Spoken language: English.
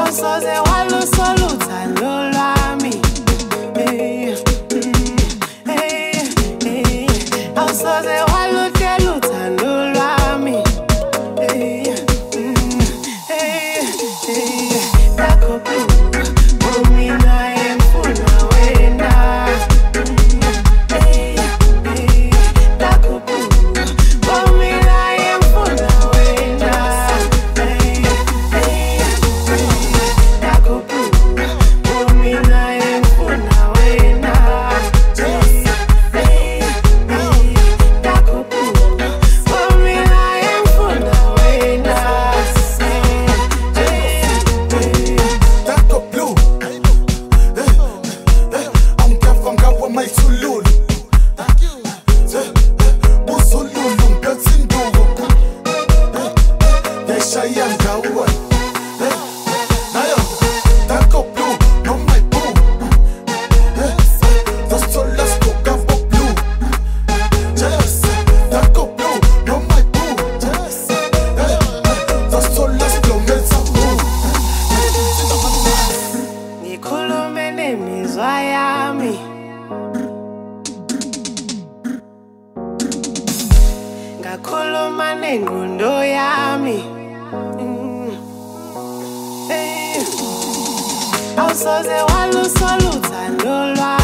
awusoze walusola uthando lwami. Awusoze walutshela uthando lwami. Takho blue, mina engifuna wena. Takho blue, mina engifuna wena. Takho blue, mina engifuna wena. Takho blue, mina engifuna wena. Takho blue, angikava ngawe mayithululu. Buzululu ngiphethe induku, ngishaya ngawe. Nayo, Takho blue, no my boo. Zasola sikoka for blue. Takho blue, no my boo. Zasola sikoka blue. Ngikhulume nemizwa yami. Ngakhuluma nengqondo yami. Awusoze walusola uthando lwami.